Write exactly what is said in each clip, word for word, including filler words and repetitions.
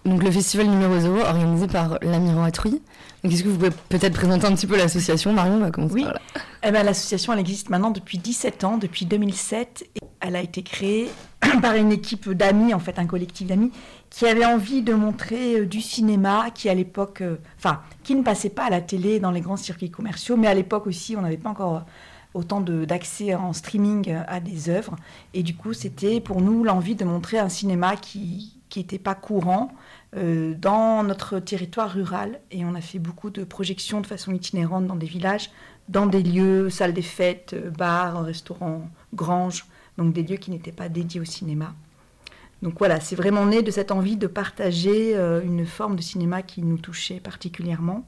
donc le festival numéro zéro organisé par La Miroiterie. Donc est-ce que vous pouvez peut-être présenter un petit peu l'association, Marion? On va commencer oui. par là. Eh ben, l'association elle existe maintenant depuis dix-sept ans, depuis deux mille sept. Et elle a été créée par une équipe d'amis, en fait un collectif d'amis, qui avait envie de montrer euh, du cinéma qui à l'époque, euh, enfin, qui ne passait pas à la télé dans les grands circuits commerciaux, mais à l'époque aussi on n'avait pas encore autant de, d'accès en streaming à des œuvres. Et du coup c'était pour nous l'envie de montrer un cinéma qui qui n'était pas courant euh, dans notre territoire rural. Et on a fait beaucoup de projections de façon itinérante dans des villages, dans des lieux, salles des fêtes, bars, restaurants, granges, donc des lieux qui n'étaient pas dédiés au cinéma. Donc voilà, c'est vraiment né de cette envie de partager euh, une forme de cinéma qui nous touchait particulièrement.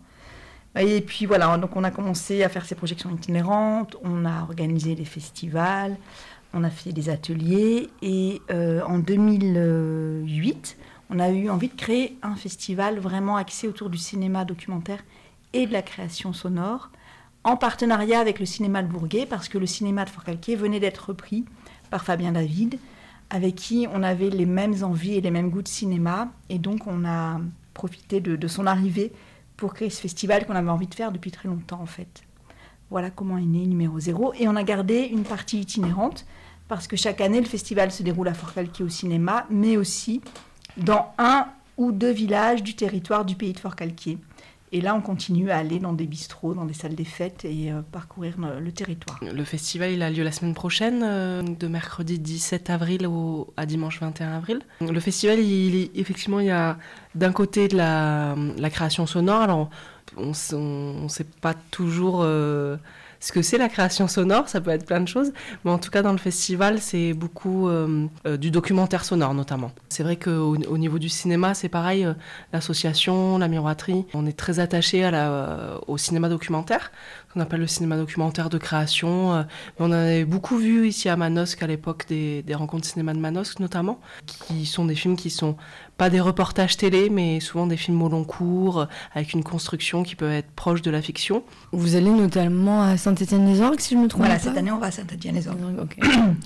Et puis voilà, donc on a commencé à faire ces projections itinérantes, on a organisé des festivals, on a fait des ateliers et euh, en deux mille huit, on a eu envie de créer un festival vraiment axé autour du cinéma documentaire et de la création sonore, en partenariat avec le cinéma de Bourguet, parce que le cinéma de Forcalquier venait d'être repris par Fabien David, avec qui on avait les mêmes envies et les mêmes goûts de cinéma, et donc on a profité de, de son arrivée pour créer ce festival qu'on avait envie de faire depuis très longtemps en fait. Voilà comment est né Numéro Zéro. Et on a gardé une partie itinérante, parce que chaque année, le festival se déroule à Forcalquier au cinéma, mais aussi dans un ou deux villages du territoire du pays de Forcalquier. Et là, on continue à aller dans des bistrots, dans des salles des fêtes et euh, parcourir le, le territoire. Le festival, il a lieu la semaine prochaine, euh, de mercredi dix-sept avril au, à dimanche vingt et un avril. Le festival, il, il, effectivement, il y a d'un côté de la, la création sonore. Alors, on ne sait pas toujours euh, ce que c'est la création sonore, ça peut être plein de choses, mais en tout cas dans le festival c'est beaucoup euh, euh, du documentaire sonore notamment. C'est vrai qu'au au niveau du cinéma c'est pareil, euh, l'association, la Miroiterie, on est très attaché à la, euh, au cinéma documentaire, qu'on appelle le cinéma documentaire de création. Euh, on en avait beaucoup vu ici à Manosque à l'époque des, des rencontres cinéma de Manosque notamment, qui sont des films qui sont pas des reportages télé, mais souvent des films au long cours, avec une construction qui peut être proche de la fiction. Vous allez notamment à Saint-Étienne-les-Orgues, si je me trompe voilà, pas. Voilà, cette année, on va à Saint-Étienne-les-Orgues. Okay.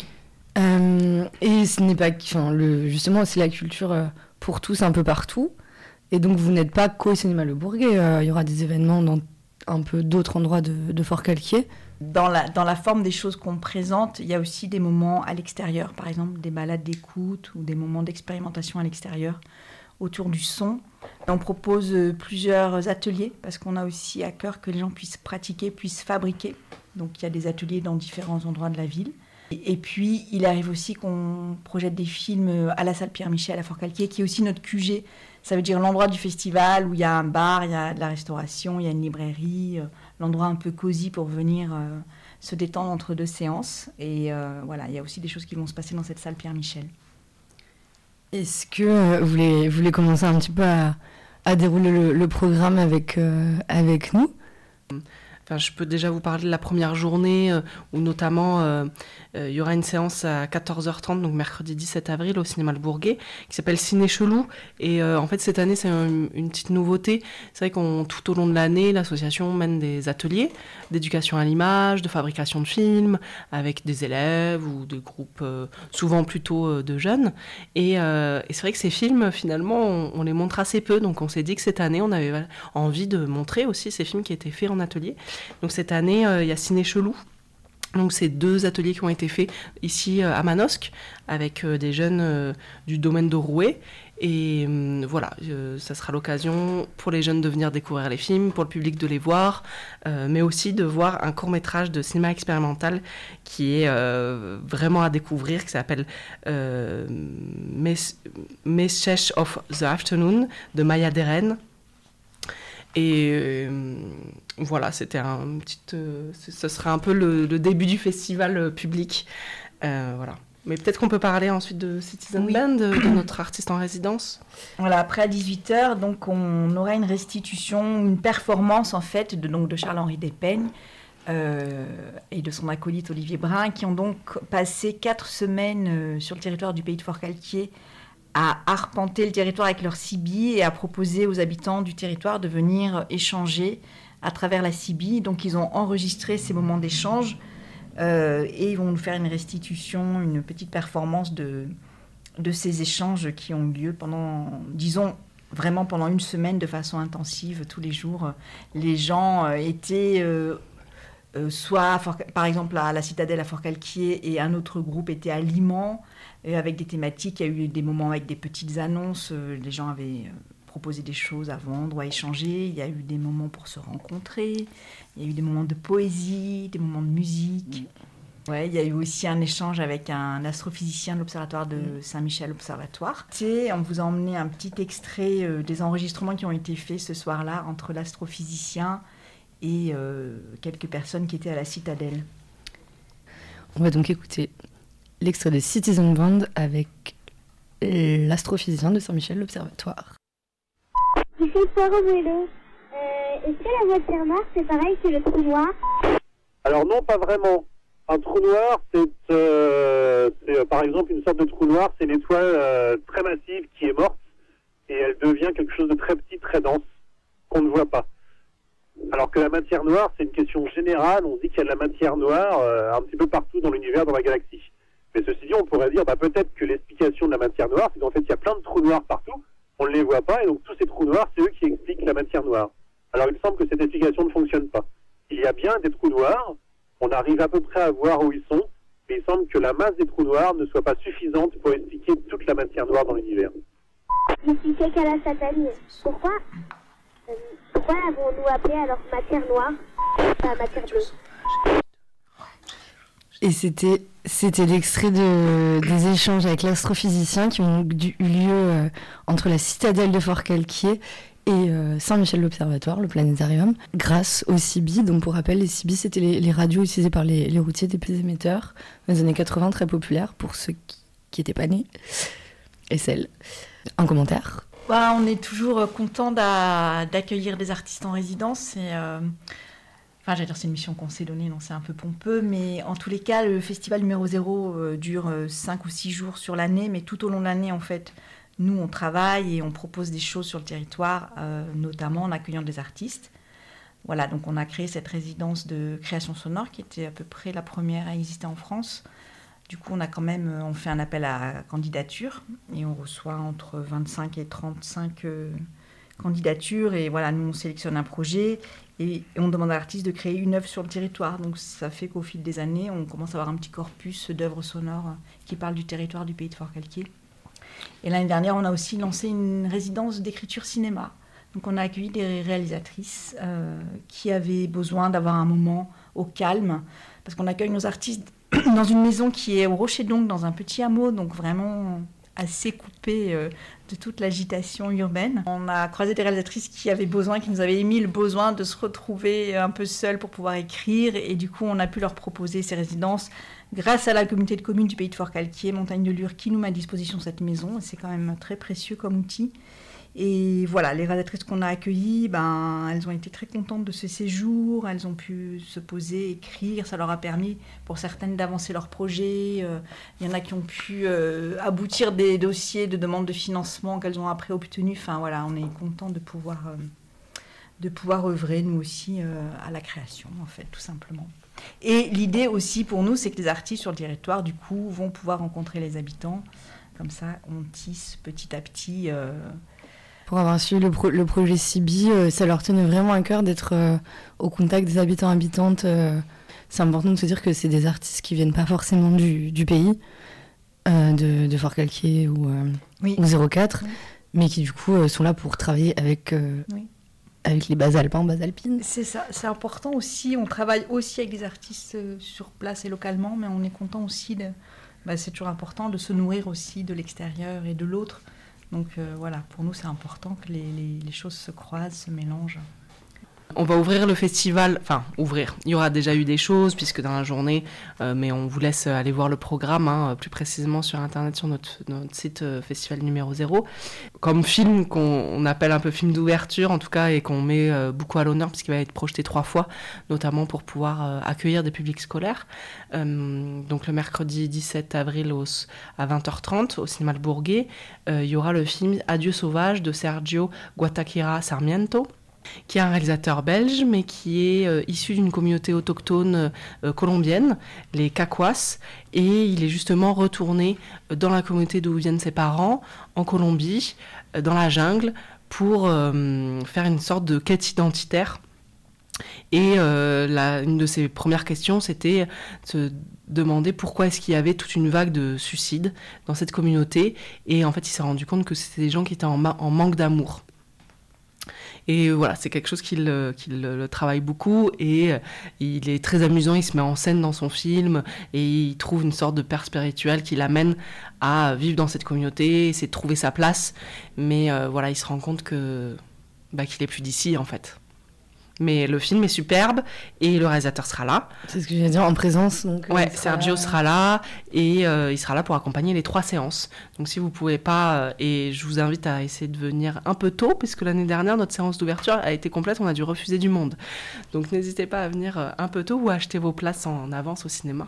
euh, et ce n'est pas... Enfin, le, justement, c'est la culture euh, pour tous, un peu partout. Et donc, vous n'êtes pas qu'au Cinéma Le Bourguet. Euh, il y aura des événements dans un peu d'autres endroits de, de Forcalquier. Dans la, dans la forme des choses qu'on présente, il y a aussi des moments à l'extérieur, par exemple des balades d'écoute ou des moments d'expérimentation à l'extérieur autour du son. On propose plusieurs ateliers parce qu'on a aussi à cœur que les gens puissent pratiquer, puissent fabriquer. Donc il y a des ateliers dans différents endroits de la ville. Et, et puis il arrive aussi qu'on projette des films à la salle Pierre-Michel à Forcalquier, qui est aussi notre Q G. Ça veut dire l'endroit du festival où il y a un bar, il y a de la restauration, il y a une librairie, euh, l'endroit un peu cosy pour venir euh, se détendre entre deux séances. Et euh, voilà, il y a aussi des choses qui vont se passer dans cette salle Pierre-Michel. Est-ce que euh, vous, voulez, vous voulez commencer un petit peu à, à dérouler le, le programme avec, euh, avec nous ? Enfin, je peux déjà vous parler de la première journée euh, où notamment euh, euh, il y aura une séance à quatorze heures trente, donc mercredi dix-sept avril au Cinéma Le Bourguet, qui s'appelle Ciné Chelou. Et euh, en fait, cette année, c'est un, une petite nouveauté. C'est vrai qu'on tout au long de l'année, l'association mène des ateliers d'éducation à l'image, de fabrication de films, avec des élèves ou des groupes euh, souvent plutôt euh, de jeunes. Et, euh, et c'est vrai que ces films, finalement, on, on les montre assez peu. Donc on s'est dit que cette année, on avait envie de montrer aussi ces films qui étaient faits en atelier. Donc cette année, euh, il y a Ciné Chelou. Donc c'est deux ateliers qui ont été faits ici euh, à Manosque avec euh, des jeunes euh, du domaine de Rouet. Et euh, voilà, euh, ça sera l'occasion pour les jeunes de venir découvrir les films, pour le public de les voir, euh, mais aussi de voir un court-métrage de cinéma expérimental qui est euh, vraiment à découvrir, qui s'appelle euh, Message of the Afternoon de Maya Deren. Et euh, voilà, c'était un petit, euh, ce sera un peu le, le début du festival euh, public. Euh, voilà. Mais peut-être qu'on peut parler ensuite de Citizen oui. Band, de, de notre artiste en résidence. Voilà, après à dix-huit heures, donc on aura une restitution, une performance en fait de, donc, de Charles-Henri Despeigne euh, et de son acolyte Olivier Brun, qui ont donc passé quatre semaines euh, sur le territoire du pays de Forcalquier à arpenter le territoire avec leur C B et à proposer aux habitants du territoire de venir échanger à travers la C B. Donc ils ont enregistré ces moments d'échange euh, et ils vont nous faire une restitution, une petite performance de, de ces échanges qui ont eu lieu pendant, disons, vraiment pendant une semaine de façon intensive, tous les jours. Les gens euh, étaient euh, euh, soit, Fort, par exemple, à la Citadelle à Forcalquier, et un autre groupe était à Liman, euh, avec des thématiques. Il y a eu des moments avec des petites annonces. Euh, les gens avaient euh, proposé des choses à vendre ou à échanger. Il y a eu des moments pour se rencontrer. Il y a eu des moments de poésie, des moments de musique. Ouais, il y a eu aussi un échange avec un astrophysicien de l'Observatoire de Saint-Michel Observatoire. On vous a emmené un petit extrait euh, des enregistrements qui ont été faits ce soir-là entre l'astrophysicien et euh, quelques personnes qui étaient à la Citadelle. On va donc écouter l'extrait de Citizen Band avec l'astrophysicien de Saint-Michel l'Observatoire. Je suis Poirot Vélo. Euh, est-ce que la matière noire, c'est pareil que le trou noir? Alors non, pas vraiment. Un trou noir, c'est, euh, c'est euh, par exemple une sorte de trou noir, c'est une étoile euh, très massive qui est morte et elle devient quelque chose de très petit, très dense, qu'on ne voit pas. Alors que la matière noire, c'est une question générale, on dit qu'il y a de la matière noire euh, un petit peu partout dans l'univers, dans la galaxie. Mais ceci dit, on pourrait dire bah, peut-être que l'explication de la matière noire, c'est qu'en fait il y a plein de trous noirs partout, on ne les voit pas, et donc tous ces trous noirs, c'est eux qui expliquent la matière noire. Alors il semble que cette explication ne fonctionne pas. Il y a bien des trous noirs, on arrive à peu près à voir où ils sont, mais il semble que la masse des trous noirs ne soit pas suffisante pour expliquer toute la matière noire dans l'univers. Je suis Kekala Satani. Pourquoi, euh, pourquoi avons-nous appelé alors matière noire, pas matière bleue? Et c'était, c'était l'extrait de, des échanges avec l'astrophysicien qui ont eu lieu euh, entre la Citadelle de Forcalquier et euh, Saint-Michel l'Observatoire, le planétarium, grâce aux C B. Donc pour rappel, les C B, c'était les, les radios utilisées par les, les routiers des petits émetteurs dans les années quatre-vingts, très populaires pour ceux qui n'étaient pas nés. Et celles. Un commentaire? Bah, on est toujours content d'a, d'accueillir des artistes en résidence. Et, euh, enfin, j'allais dire c'est une mission qu'on s'est donnée, non, c'est un peu pompeux, mais en tous les cas, le festival numéro zéro euh, dure cinq ou six jours sur l'année, mais tout au long de l'année, en fait, nous, on travaille et on propose des choses sur le territoire, euh, notamment en accueillant des artistes. Voilà, donc on a créé cette résidence de création sonore qui était à peu près la première à exister en France. Du coup, on a quand même, on fait un appel à candidature et on reçoit entre vingt-cinq et trente-cinq euh, candidatures. Et voilà, nous, on sélectionne un projet et, et on demande à l'artiste de créer une œuvre sur le territoire. Donc ça fait qu'au fil des années, on commence à avoir un petit corpus d'œuvres sonores qui parlent du territoire du pays de Forcalquier. Et l'année dernière, on a aussi lancé une résidence d'écriture cinéma. Donc on a accueilli des réalisatrices euh, qui avaient besoin d'avoir un moment au calme, parce qu'on accueille nos artistes dans une maison qui est au Rocher d'Oncle, dans un petit hameau, donc vraiment assez coupé euh, de toute l'agitation urbaine. On a croisé des réalisatrices qui avaient besoin, qui nous avaient émis le besoin de se retrouver un peu seules pour pouvoir écrire, et du coup on a pu leur proposer ces résidences grâce à la communauté de communes du pays de Forcalquier, Montagne de Lure, qui nous met à disposition cette maison. C'est quand même très précieux comme outil. Et voilà, les réalisatrices qu'on a accueillies, ben, elles ont été très contentes de ce séjour. Elles ont pu se poser, écrire. Ça leur a permis, pour certaines, d'avancer leurs projets. Euh, il y en a qui ont pu euh, aboutir des dossiers de demande de financement qu'elles ont après obtenus. Enfin voilà, on est contents de pouvoir, euh, de pouvoir œuvrer, nous aussi, euh, à la création, en fait, tout simplement. Et l'idée aussi pour nous, c'est que les artistes sur le territoire, du coup, vont pouvoir rencontrer les habitants. Comme ça, on tisse petit à petit. Euh... Pour avoir suivi le, pro- le projet C B, euh, ça leur tenait vraiment à cœur d'être euh, au contact des habitants habitantes. Euh, c'est important de se dire que c'est des artistes qui viennent pas forcément du, du pays, euh, de, de Forcalquier ou, euh, oui. ou zéro quatre, oui. mais qui du coup euh, sont là pour travailler avec... Euh, oui. Avec les bases alpins, bases alpines. C'est ça, c'est important aussi. On travaille aussi avec des artistes sur place et localement, mais on est content aussi, de, bah, c'est toujours important de se nourrir aussi de l'extérieur et de l'autre. Donc euh, voilà, pour nous c'est important que les, les, les choses se croisent, se mélangent. On va ouvrir le festival, enfin ouvrir, il y aura déjà eu des choses puisque dans la journée, euh, mais on vous laisse aller voir le programme, hein, plus précisément sur internet, sur notre, notre site euh, festival numéro zéro. Comme film qu'on on appelle un peu film d'ouverture en tout cas et qu'on met euh, beaucoup à l'honneur puisqu'il va être projeté trois fois, notamment pour pouvoir euh, accueillir des publics scolaires. Euh, donc le mercredi dix-sept avril au, à vingt heures trente au cinéma Le Bourguet, euh, il y aura le film Adieu sauvage de Sergio Guataquira Sarmiento, qui est un réalisateur belge, mais qui est euh, issu d'une communauté autochtone euh, colombienne, les Caquas, et il est justement retourné dans la communauté d'où viennent ses parents, en Colombie, dans la jungle pour euh, faire une sorte de quête identitaire. Et euh, la, une de ses premières questions, c'était de se demander pourquoi est-ce qu'il y avait toute une vague de suicides dans cette communauté. Et en fait, il s'est rendu compte que c'était des gens qui étaient en, ma- en manque d'amour. Et voilà, c'est quelque chose qu'il, qu'il le travaille beaucoup et il est très amusant, il se met en scène dans son film et il trouve une sorte de père spirituel qui l'amène à vivre dans cette communauté, essayer de trouver sa place. Mais euh, voilà, il se rend compte que, bah, qu'il est plus d'ici en fait. Mais le film est superbe et le réalisateur sera là. C'est ce que je viens de dire, en présence. Donc, ouais, sera Sergio là. sera là et euh, il sera là pour accompagner les trois séances. Donc si vous pouvez pas, euh, et je vous invite à essayer de venir un peu tôt, puisque l'année dernière, notre séance d'ouverture a été complète, on a dû refuser du monde. Donc n'hésitez pas à venir euh, un peu tôt ou à acheter vos places en avance au cinéma.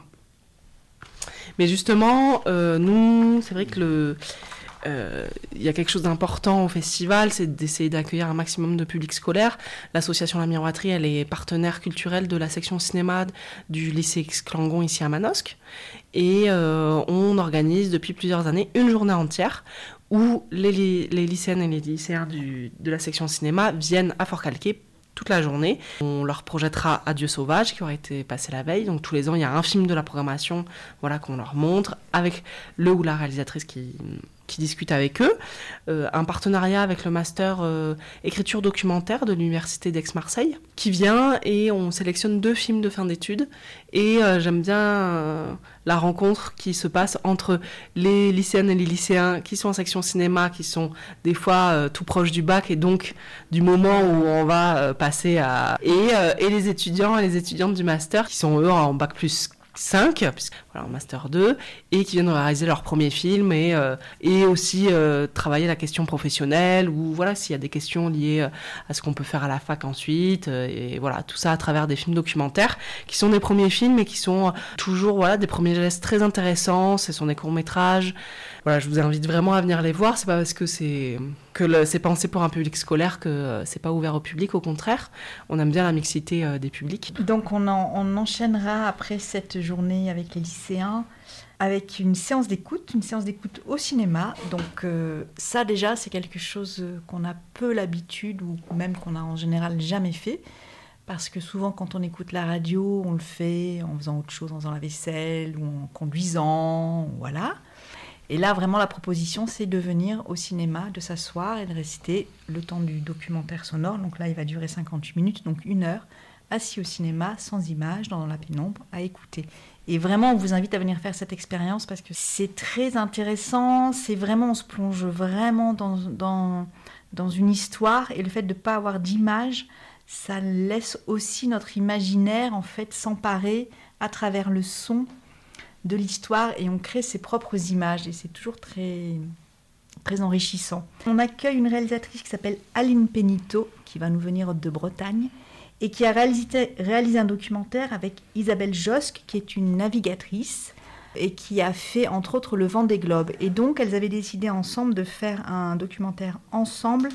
Mais justement, euh, nous, c'est vrai que le... Il euh, y a quelque chose d'important au festival, c'est d'essayer d'accueillir un maximum de public scolaire. L'association La Miroiterie, elle est partenaire culturel de la section cinéma du lycée X-Clangon ici à Manosque. Et euh, on organise depuis plusieurs années une journée entière où les, les lycéennes et les lycéens du, de la section cinéma viennent à Fort-Calquier toute la journée. On leur projettera Adieu sauvage qui aurait été passé la veille. Donc tous les ans, il y a un film de la programmation, voilà, qu'on leur montre avec le ou la réalisatrice qui... qui discute avec eux, euh, un partenariat avec le master euh, écriture documentaire de l'université d'Aix-Marseille, qui vient et on sélectionne deux films de fin d'études. Et euh, j'aime bien euh, la rencontre qui se passe entre les lycéennes et les lycéens qui sont en section cinéma, qui sont des fois euh, tout proches du bac et donc du moment où on va euh, passer à... Et, euh, et les étudiants et les étudiantes du master qui sont eux en bac plus cinq, puisque, voilà, en master deux, et qui viennent réaliser leur premier film et, euh, et aussi euh, travailler la question professionnelle ou voilà, s'il y a des questions liées à ce qu'on peut faire à la fac ensuite, euh, et voilà, tout ça à travers des films documentaires qui sont des premiers films et qui sont toujours voilà, des premiers gestes très intéressants, ce sont des courts-métrages. Voilà, je vous invite vraiment à venir les voir. C'est pas parce que c'est que le, c'est pensé pour un public scolaire que euh, c'est pas ouvert au public. Au contraire, on aime bien la mixité euh, des publics. Donc on, en, on enchaînera après cette journée avec les lycéens avec une séance d'écoute, une séance d'écoute au cinéma. Donc euh, ça déjà c'est quelque chose qu'on a peu l'habitude ou même qu'on a en général jamais fait. Parce que souvent, quand on écoute la radio, on le fait en faisant autre chose, en faisant la vaisselle ou en conduisant, voilà. Et là, vraiment, la proposition, c'est de venir au cinéma, de s'asseoir et de rester le temps du documentaire sonore. Donc là, il va durer cinquante-huit minutes, donc une heure, assis au cinéma, sans images, dans la pénombre, à écouter. Et vraiment, on vous invite à venir faire cette expérience parce que c'est très intéressant. C'est vraiment, on se plonge vraiment dans, dans, dans une histoire. Et le fait de ne pas avoir d'image, ça laisse aussi notre imaginaire, en fait, s'emparer à travers le son de l'histoire et on crée ses propres images et c'est toujours très, très enrichissant. On accueille une réalisatrice qui s'appelle Aline Péniteau qui va nous venir de Bretagne et qui a réalisé, réalisé un documentaire avec Isabelle Josque qui est une navigatrice et qui a fait entre autres le Vendée Globe. Et donc elles avaient décidé ensemble de faire un documentaire ensemble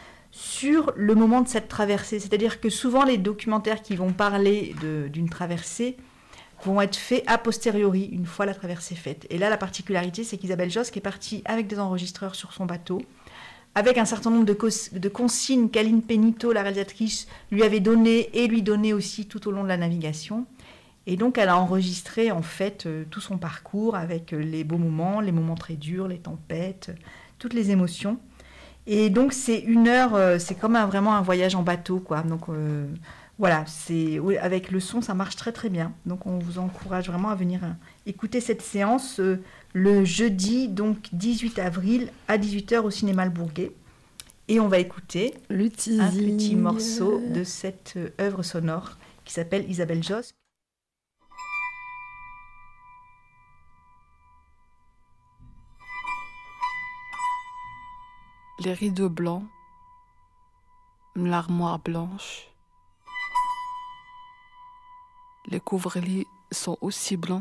sur le moment de cette traversée. C'est-à-dire que souvent les documentaires qui vont parler de, d'une traversée vont être faits a posteriori, une fois la traversée faite. Et là, la particularité, c'est qu'Isabelle Josque est partie avec des enregistreurs sur son bateau, avec un certain nombre de, cos- de consignes qu'Aline Péniteau, la réalisatrice, lui avait données et lui donnait aussi tout au long de la navigation. Et donc, elle a enregistré, en fait, euh, tout son parcours avec euh, les beaux moments, les moments très durs, les tempêtes, euh, toutes les émotions. Et donc, c'est une heure, euh, c'est comme un, vraiment un voyage en bateau, quoi. Donc, euh, voilà, c'est, oui, avec le son, ça marche très très bien. Donc on vous encourage vraiment à venir euh, écouter cette séance euh, le jeudi, donc dix-huit avril, à dix-huit heures au cinéma Le Bourguet. Et on va écouter le un petit morceau de cette euh, œuvre sonore qui s'appelle Isabelle Josque. Les rideaux blancs, l'armoire blanche, les couvre-lits sont aussi blancs.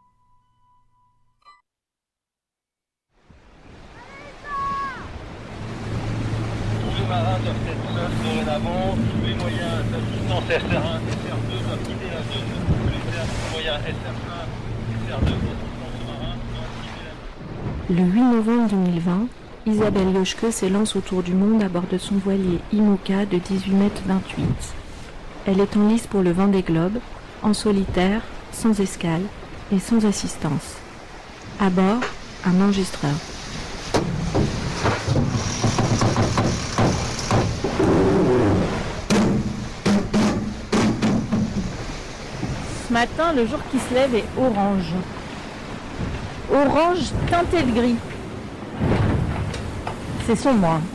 Tous les marins doivent être seuls dorénavant. Tous les moyens d'assistance S R un, S R deux doivent quitter la zone. Tous les moyens S R un, S R deux d'assistance marin doivent quitter la zone. Le huit novembre deux mille vingt, Isabelle Yoshke s'élance autour du monde à bord de son voilier IMOCA de dix-huit mètres vingt-huit. Elle est en lice pour le Vendée Globe, en solitaire, sans escale et sans assistance. À bord, un enregistreur. Ce matin, le jour qui se lève est orange. Orange teinté de gris. C'est sombre. Hein.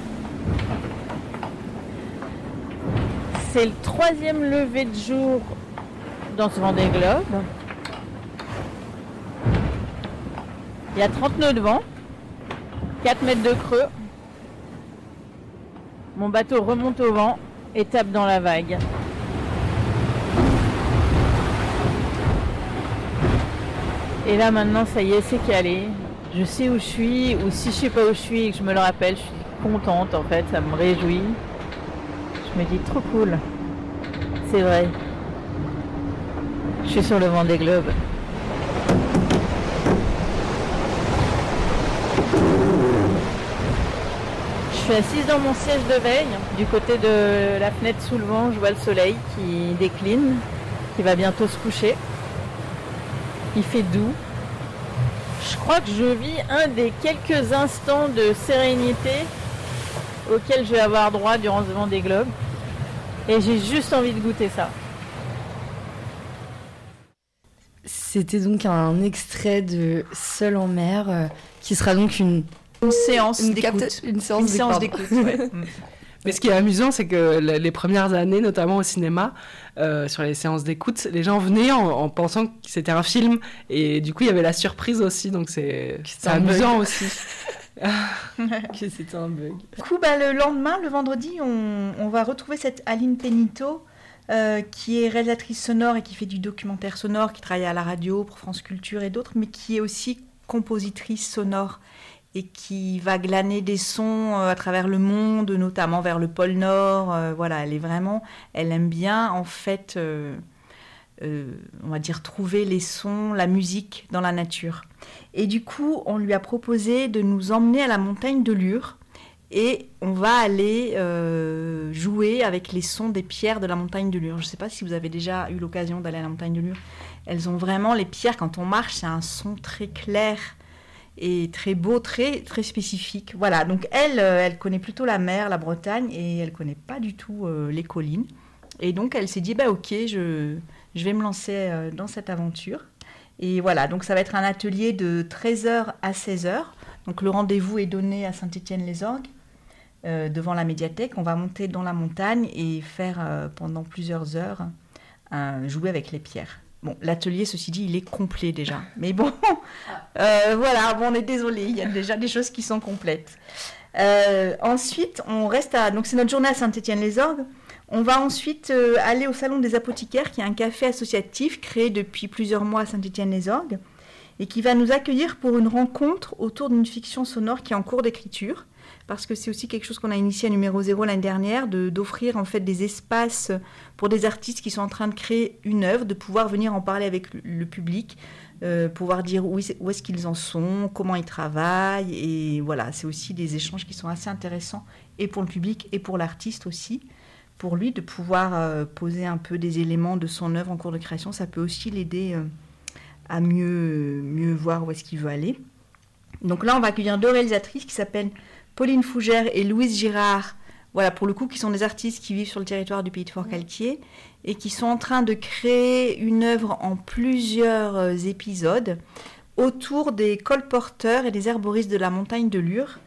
C'est le troisième lever de jour dans ce Vendée Globe. Il y a trente nœuds de vent, quatre mètres de creux. Mon bateau remonte au vent et tape dans la vague. Et là maintenant, ça y est, c'est calé. Je sais où je suis, ou si je sais pas où je suis et que je me le rappelle, je suis contente en fait, ça me réjouit. Je me dis trop cool. C'est vrai. Je suis sur le Vendée Globe. Je suis assise dans mon siège de veille, du côté de la fenêtre sous le vent, je vois le soleil qui décline, qui va bientôt se coucher. Il fait doux. Je crois que je vis un des quelques instants de sérénité auxquels je vais avoir droit durant ce Vendée Globe. Et j'ai juste envie de goûter ça. C'était donc un extrait de Seul en mer, euh, qui sera donc une, une séance une d'écoute. capte- Une séance, Une séance d'écoute, ouais. Mais ce qui est amusant, c'est que les premières années, notamment au cinéma, euh, sur les séances d'écoute, les gens venaient en, en pensant que c'était un film. Et du coup, il y avait la surprise aussi. Donc, c'est, c'est amusant bug. aussi. que c'était un bug. Du coup, bah, le lendemain, le vendredi, on, on va retrouver cette Aline Pénito, euh, qui est réalisatrice sonore et qui fait du documentaire sonore, qui travaille à la radio pour France Culture et d'autres, mais qui est aussi compositrice sonore et qui va glaner des sons euh, à travers le monde, notamment vers le pôle Nord. Euh, voilà, elle est vraiment, elle aime bien en fait, euh, euh, on va dire trouver les sons, la musique dans la nature. Et du coup, on lui a proposé de nous emmener à la montagne de Lure et on va aller euh, jouer avec les sons des pierres de la montagne de Lure. Je ne sais pas si vous avez déjà eu l'occasion d'aller à la montagne de Lure. Elles ont vraiment, les pierres, quand on marche, c'est un son très clair et très beau, très, très spécifique. Voilà, donc elle, euh, elle connaît plutôt la mer, la Bretagne, et elle connaît pas du tout euh, les collines. Et donc elle s'est dit, bah ok, je, je vais me lancer euh, dans cette aventure. Et voilà, donc ça va être un atelier de treize heures à seize heures. Donc le rendez-vous est donné à Saint-Étienne-les-Orgues, euh, devant la médiathèque. On va monter dans la montagne et faire euh, pendant plusieurs heures, euh, jouer avec les pierres. Bon, l'atelier, ceci dit, il est complet déjà. Mais bon, euh, voilà, bon, on est désolé, il y a déjà des choses qui sont complètes. Euh, ensuite, on reste à... Donc, c'est notre journée à Saint-Étienne-les-Orgues. On va ensuite euh, aller au Salon des Apothicaires, qui est un café associatif créé depuis plusieurs mois à Saint-Étienne-les-Orgues et qui va nous accueillir pour une rencontre autour d'une fiction sonore qui est en cours d'écriture. Parce que c'est aussi quelque chose qu'on a initié à Numéro Zéro l'année dernière, de, d'offrir en fait des espaces pour des artistes qui sont en train de créer une œuvre, de pouvoir venir en parler avec le, le public, euh, pouvoir dire où, où est-ce qu'ils en sont, comment ils travaillent, et voilà, c'est aussi des échanges qui sont assez intéressants, et pour le public, et pour l'artiste aussi. Pour lui, de pouvoir euh, poser un peu des éléments de son œuvre en cours de création, ça peut aussi l'aider euh, à mieux, mieux voir où est-ce qu'il veut aller. Donc là, on va accueillir deux réalisatrices qui s'appellent Pauline Fougère et Louise Girard, voilà, pour le coup, qui sont des artistes qui vivent sur le territoire du Pays de Forcalquier et qui sont en train de créer une œuvre en plusieurs épisodes autour des colporteurs et des herboristes de la montagne de Lure.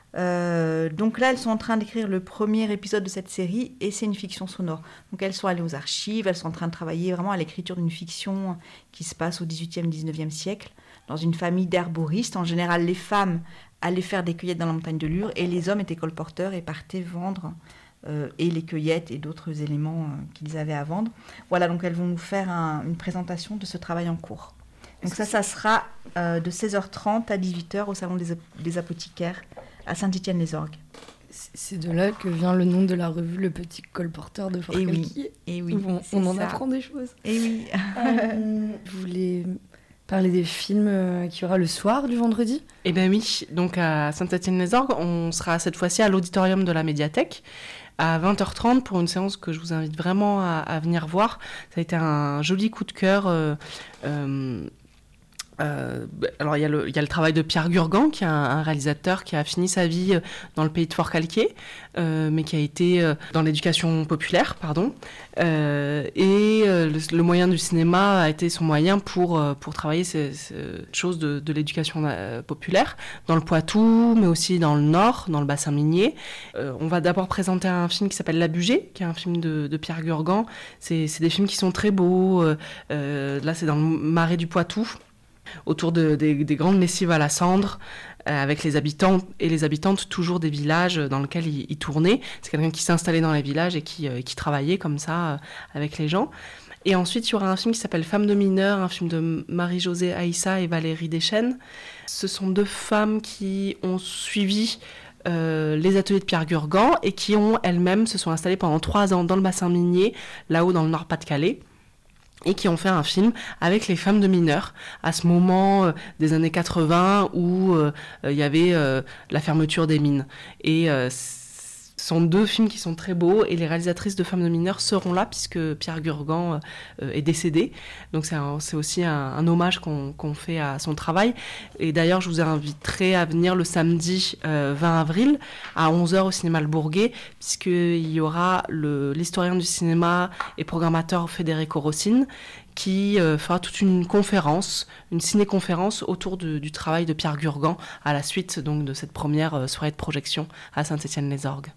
Euh, donc là, elles sont en train d'écrire le premier épisode de cette série et c'est une fiction sonore. Donc elles sont allées aux archives, elles sont en train de travailler vraiment à l'écriture d'une fiction qui se passe au dix-huitième, dix-neuvième siècle, dans une famille d'herboristes. En général, les femmes allaient faire des cueillettes dans la montagne de Lure et les hommes étaient colporteurs et partaient vendre euh, et les cueillettes et d'autres éléments euh, qu'ils avaient à vendre. Voilà, donc elles vont nous faire un, une présentation de ce travail en cours. Donc ça, ça sera euh, de seize heures trente à dix-huit heures au Salon des, des Apothicaires à Saint-Étienne-les-Orgues. C'est de là que vient le nom de la revue Le Petit Colporteur de Forcalquier. Et oui, et oui on, on en apprend des choses. Et oui. euh, je voulais parler des films euh, qu'il y aura le soir du vendredi ? Eh bien oui, donc à Saint-Étienne-les-Orgues, on sera cette fois-ci à l'auditorium de la médiathèque à vingt heures trente pour une séance que je vous invite vraiment à, à venir voir. Ça a été un joli coup de cœur. Euh, euh, Euh, alors il y, a le, il y a le travail de Pierre Gurgan, qui est un, un réalisateur qui a fini sa vie dans le pays de Forcalquier, euh, mais qui a été euh, dans l'éducation populaire, pardon. Euh, et euh, le, le moyen du cinéma a été son moyen pour, euh, pour travailler ces, ces choses de, de l'éducation euh, populaire, dans le Poitou, mais aussi dans le Nord, dans le bassin minier. Euh, on va d'abord présenter un film qui s'appelle La Bugée, qui est un film de, de Pierre Gurgan. C'est, c'est des films qui sont très beaux. Euh, euh, là, c'est dans le Marais du Poitou, autour de, des, des grandes lessives à la cendre, euh, avec les habitants et les habitantes toujours des villages dans lesquels il, il tournait. C'est quelqu'un qui s'installait dans les villages et qui, euh, qui travaillait comme ça euh, avec les gens. Et ensuite, il y aura un film qui s'appelle Femmes de mineurs, un film de Marie-Josée Aïssa et Valérie Deschênes. Ce sont deux femmes qui ont suivi euh, les ateliers de Pierre Gurgan et qui ont elles-mêmes se sont installées pendant trois ans dans le bassin minier, là-haut dans le Nord-Pas-de-Calais, et qui ont fait un film avec les femmes de mineurs, à ce moment euh, des années quatre-vingts où il euh, euh, y avait euh, la fermeture des mines. Et euh, ce sont deux films qui sont très beaux, et les réalisatrices de Femmes de mineurs seront là, puisque Pierre Gurgan euh, est décédé. Donc c'est, un, c'est aussi un, un hommage qu'on, qu'on fait à son travail. Et d'ailleurs, je vous inviterai à venir le samedi euh, vingt avril, à onze heures au cinéma Le Bourguet, puisqu'il y aura le, l'historien du cinéma et programmateur Federico Rossine, qui euh, fera toute une conférence, une ciné-conférence autour de, du travail de Pierre Gurgan, à la suite donc, de cette première euh, soirée de projection à Saint-Étienne-les-Orgues.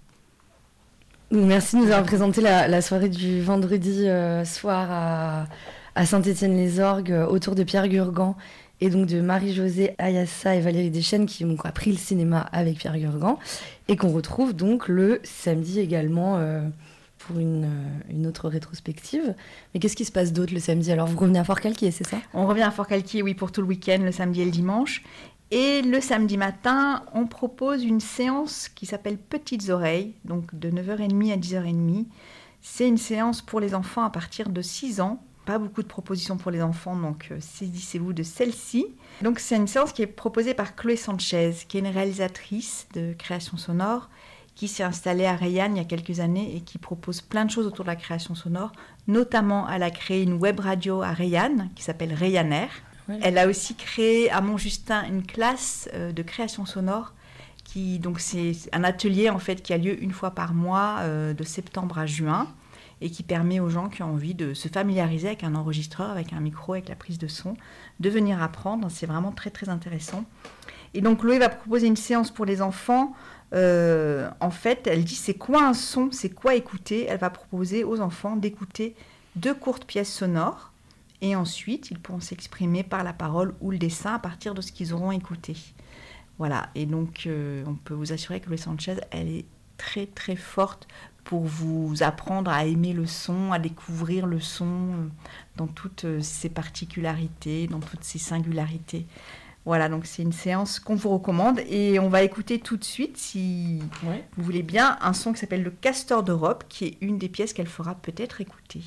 Merci de nous avoir présenté la, la soirée du vendredi euh, soir à, à Saint-Étienne-les-Orgues euh, autour de Pierre Gurgan et donc de Marie-Josée Aïssa et Valérie Deschênes qui ont appris le cinéma avec Pierre Gurgan et qu'on retrouve donc le samedi également euh, pour une, une autre rétrospective. Mais qu'est-ce qui se passe d'autre le samedi ? Alors vous revenez à Forcalquier, c'est ça ? On revient à Forcalquier, oui, pour tout le week-end, le samedi et le dimanche. Et le samedi matin, on propose une séance qui s'appelle Petites Oreilles, donc de neuf heures trente à dix heures trente. C'est une séance pour les enfants à partir de six ans. Pas beaucoup de propositions pour les enfants, donc euh, saisissez-vous de celle-ci. Donc c'est une séance qui est proposée par Chloé Sanchez, qui est une réalisatrice de création sonore, qui s'est installée à Rayanne il y a quelques années et qui propose plein de choses autour de la création sonore. Notamment, elle a créé une web radio à Rayanne qui s'appelle Rayannair. Elle a aussi créé à Montjustin une classe euh, de création sonore. Qui, donc c'est un atelier en fait, qui a lieu une fois par mois, euh, de septembre à juin, et qui permet aux gens qui ont envie de se familiariser avec un enregistreur, avec un micro, avec la prise de son, de venir apprendre. C'est vraiment très très intéressant. Et donc Chloé va proposer une séance pour les enfants. Euh, en fait, elle dit c'est quoi un son, c'est quoi écouter. Elle va proposer aux enfants d'écouter deux courtes pièces sonores. Et ensuite, ils pourront s'exprimer par la parole ou le dessin à partir de ce qu'ils auront écouté. Voilà, et donc euh, on peut vous assurer que Chloé Sanchez, elle est très très forte pour vous apprendre à aimer le son, à découvrir le son euh, dans toutes euh, ses particularités, dans toutes ses singularités. Voilà, donc c'est une séance qu'on vous recommande. Et on va écouter tout de suite, si ouais. vous voulez bien, un son qui s'appelle Le Castor d'Europe, qui est une des pièces qu'elle fera peut-être écouter.